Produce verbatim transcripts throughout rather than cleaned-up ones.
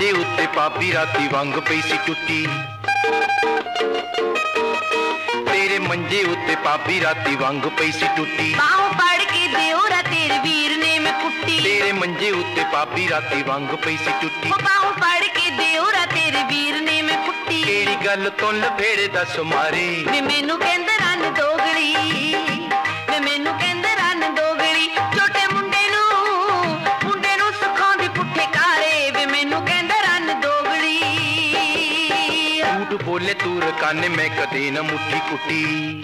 ਮੰਜੇ ਉੱਤੇ ਪਾਪੀ ਰਾਤੀ ਵਾਂਗ ਪਈ ਸੀ ਟੁੱਟੀ। ਤੇਰੇ ਮੰਜੇ ਉੱਤੇ ਪਾਪੀ ਰਾਤੀ ਵਾਂਗ ਪਈ ਸੀ ਟੁੱਟੀ। ਬਾਹੋਂ ਫੜ ਕੇ ਦਿਓਰਾ ਤੇਰੇ ਵੀਰ ਨੇ ਮੈਂ ਕੁੱਟੀ। ਤੇਰੇ ਮੰਜੇ ਉੱਤੇ ਪਾਪੀ ਰਾਤੀ ਵਾਂਗ ਪਈ ਸੀ ਟੁੱਟੀ। ਬਾਹੋਂ ਫੜ ਕੇ ਦਿਓਰਾ ਤੇਰੇ ਵੀਰ ਨੇ ਮੈਂ ਕੁੱਟੀ। ਕਿਹੜੀ ਗੱਲ ਤੋਂ ਲਫੇੜੇ ਦੱਸ ਮਾਰੇ ਵੇ ਮੈਨੂੰ ਕਹਿੰਦਾ ਰੰਨ ਦੋਗਲੀ, ਵੇ ਮੈਨੂੰ ਕਹਿੰਦਾ ਰੰਨ ਦੋਗਲੀ। ਛੋਟੇ ਮੁੰਡੇ ਨੂੰ ਮੁੰਡੇ ਨੂੰ ਸਿਖਾਉਂਦੀ ਪੁੱਠੇ ਕਾਰੇ, ਵੇ ਮੈਨੂੰ ਕਹਿੰਦਾ ਰੰਨ ਦੋਗਲੀ। ਝੂਠ ਬੋਲੇ ਤੂੰ ਰਕਾਨੇ ਮੈਂ ਕਦੇ ਨਾ ਮੁੱਠੀ ਕੁੱਟੀ।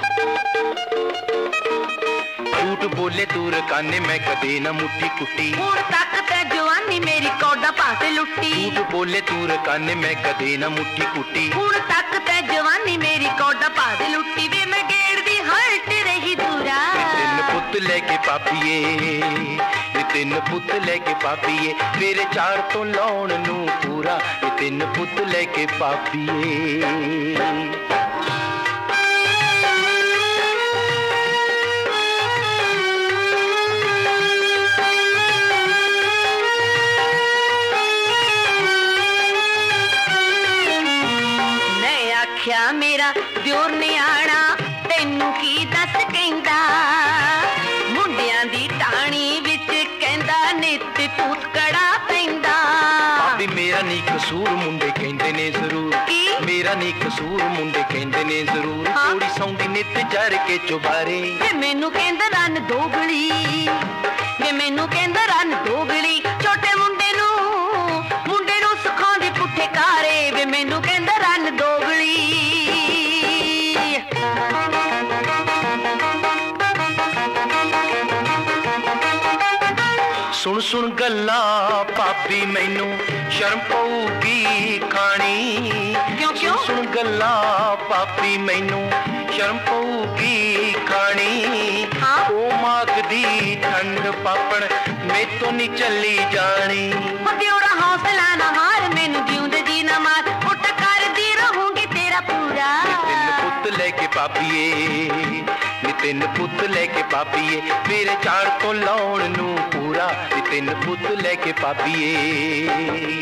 ਝੂਠ ਬੋਲੇ ਤੂੰ ਰਕਾਨੇ ਮੈਂ ਕਦੇ ਨਾ ਮੁੱਠੀ ਕੁੱਟੀ। ਹੁਣ ਤੱਕ ਤੇ ਜਵਾਨੀ ਮੇਰੀ ਕੌਡਾ ਪਾਸੇ ਲੁੱਟੀ। ਝੂਠ ਬੋਲੇ ਤੂੰ ਰਕਾਨੇ ਮੈਂ ਕਦੇ ਨਾ ਮੁੱਠੀ ਕੁੱਟੀ। ਹੁਣ ਤੱਕ ਤੇ ਜਵਾਨੀ ਮੇਰੀ ਕੌਡਾ ਪਾਸੇ ਲੁੱਟੀ। ਵੇ ਮੈਂ ਗੇੜਦੀ ਹਲਟ ਰਹੀ ਦੂਰਾ। ਤਿੰਨ ਪੁੱਤ ਲੈ ਕੇ ਪਾਪੀਏ, ਇਹ ਤਿੰਨ ਪੁੱਤ ਲੈ ਕੇ ਪਾਪੀਏ। ਮੇਰੇ ਚਾਰ ਤੋਂ ਲਾਉਣ ਨੂੰ ਪੂਰਾ, ਇਹ ਤਿੰਨ ਪੁੱਤ ਲੈ ਕੇ ਪਾਪੀਏ। ਆਖਿਆ ਮੇਰਾ ਦਿਓਰ ਨਿਆਣਾ ਤੈਨੂੰ ਕੀ ਦੱਸ ਕਹਿੰਦਾ। ਮੁੰਡਿਆਂ ਦੀ ਟਾਣੀ ਵਿੱਚ ਕਹਿੰਦਾ ਨਿੱਤ ਭੂਤ ਕੜਾ ਪੈਂਦਾ। ਭਾਬੀ ਮੇਰਾ ਨੀ ਕਸੂਰ ਮੁੰਡੇ ਕਹਿੰਦੇ ਨੇ ਜ਼ਰੂਰ। ਕੀ ਮੇਰਾ ਨੀ ਕਸੂਰ ਮੁੰਡੇ ਕਹਿੰਦੇ ਨੇ ਜ਼ਰੂਰ। ਥੋੜੀ ਸੌਂਦੀ ਨਿੱਤ ਜਰ ਕੇ ਚੁਬਾਰੇ। ਵੇ ਮੈਨੂੰ ਕਹਿੰਦਾ ਰੰਨ ਦੋਗਲੀ, ਵੇ ਮੈਨੂੰ ਕਹਿੰਦਾ ਰੰਨ ਦੋਗਲੀ। ਛੋਟੇ ਮੁੰਡੇ ਨੂੰ ਮੁੰਡੇ ਨੂੰ ਸਿਖਾਉਂਦੀ ਪੁੱਠੇ ਕਾਰੇ, ਵੇ ਮੈਨੂੰ ਕਹਿੰਦਾ ਰੰਨ ਦੋਗਲੀ। ਸੁਣ ਸੁਣ ਗੱਲਾਂ ਭਾਬੀ ਮੈਨੂੰ ਸ਼ਰਮ ਪਊਗੀ ਖਾਣੀ। ਕਿਉਂ ਕਿਉਂ ਸੁਣ ਗੱਲਾਂ ਭਾਬੀ ਮੈਨੂੰ ਸ਼ਰਮ ਪਊਗੀ ਖਾਣੀ। ਉਹ ਮਾਗਦੀ ਠੰਡ ਪਾਪਣ ਮੈਥੋਂ ਨੀ ਚੱਲੀ ਜਾਣੀ। ਦਿਓਰਾ ਹੌਸਲਾ ਨਾ ਹਾਰ, ਮੈਨੂੰ ਜਿਉਂਦੇ ਜੀ ਨਾ ਮਾਰ। ਪੁੱਟ ਕਰਦੀ ਰਹੂੰਗੀ ਤੇਰਾ ਪੂਰਾ। ਤਿੰਨ ਪੁੱਤ ਲੈ ਕੇ ਪਾਪੀਏ, ਨੀ ਤਿੰਨ ਪੁੱਤ ਲੈ ਕੇ ਪਾਪੀਏ। ਮੇਰੇ ਚਾਰ ਤੋਂ ਲਾਉਣ ਨੂੰ ਪੂਰਾ, ਨੀ ਤਿੰਨ ਪੁੱਤ ਲੈ ਕੇ ਪਾਪੀਏ।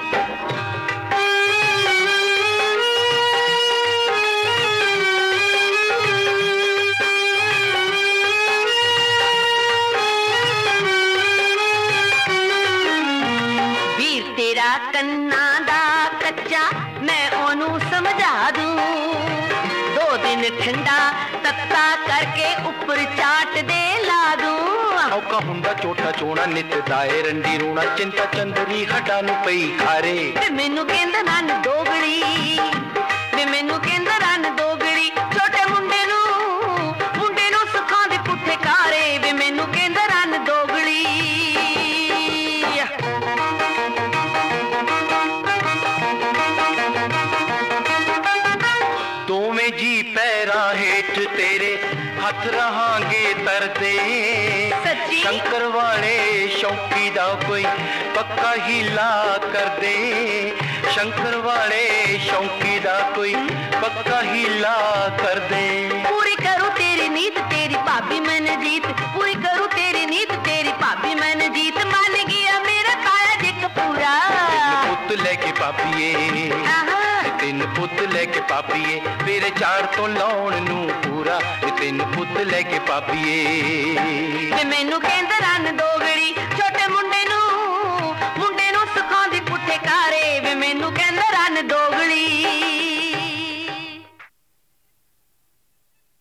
ਵੀਰ ਤੇਰਾ ਕੰਨਾਂ ਦਾ ਕੱਚਾ ਮੈਂ ਉਹਨੂੰ ਸਮਝਾ ਦੂੰ। ਦੋ ਦਿਨ ਠੰਡਾ ਤੱਤਾ ਕਰਕੇ ਉੱਪਰ ਚਾਟ ਦੇ ਲਾ ਦੂੰ। ਔਕਾ ਹੁੰਦਾ ਛੋਟਾ ਚੋਣਾ ਨਿੱਤ ਦਾਏ ਰੰਡੀ ਰੋਣਾ। ਚਿੰਤਾ ਚੰਦਰੀ ਹੱਡਾਂ ਨੂੰ ਪਈ ਖਾਰੇ। ਵੇ ਮੈਨੂੰ ਕਹਿੰਦਾ ਰੰਨ ਦੋਗਲੀ, ਵੇ ਮੈਨੂੰ ਕਹਿੰਦਾ ਰੰਨ ਦੋਗਲੀ। ਛੋਟੇ ਮੁੰਡੇ ਨੂੰ ਮੁੰਡੇ ਨੂੰ ਸਿਖਾਉਂਦੇ ਪੁੱਠੇ ਕਾਰੇ, ਵੇ ਮੈਨੂੰ ਕਹਿੰਦਾ ਰੰਨ ਦੋਗਲੀ। ਦੋਵੇਂ ਜੀ ਪੈਰਾਂ ਹੇਠ ਤੇਰੇ ਹੱਥ ਰਹਾਂਗੇ ਤਰਦੇ। ਸੱਚੀ ਸ਼ੰਕਰ ਵਾਲੇ ਸ਼ੌਕੀ ਦਾ ਕੋਈ ਪੱਕਾ ਹੀਲਾ ਕਰਦੇ। ਸ਼ੰਕਰ ਵਾਲੇ ਸ਼ੌਕੀ ਦਾ ਕੋਈ ਪੱਕਾ ਹੀਲਾ ਕਰਦੇ। ਪੂਰੀ ਕਰੂ ਤੇਰੀ ਨੀਤ ਤੇਰੀ ਭਾਬੀ ਮਨਜੀਤ। ਪੂਰੀ ਕਰੂ ਤੇਰੀ ਨੀਤ ਤੇਰੀ ਭਾਬੀ ਮਨਜੀਤ। ਮੰਨ ਗਿਆ ਮੇਰਾ ਕਾਇਆ ਜਿੱਕ ਪੂਰਾ। ਪੁੱਤ ਲੈ ਕੇ ਪਾਪੀਏ, ਤਿੰਨ ਪੁੱਤ ਲੈ ਕੇ ਪਾਪੀਏ। ਮੇਰੇ ਚਾਰ ਤੋਂ ਲਾਉਣ ਨੂੰ ਪੂਰਾ, ਤਿੰਨ ਪੁੱਤ ਲੈ ਕੇ ਪਾਪੀਏ। ਵੇ ਮੈਨੂੰ ਕਹਿੰਦਾ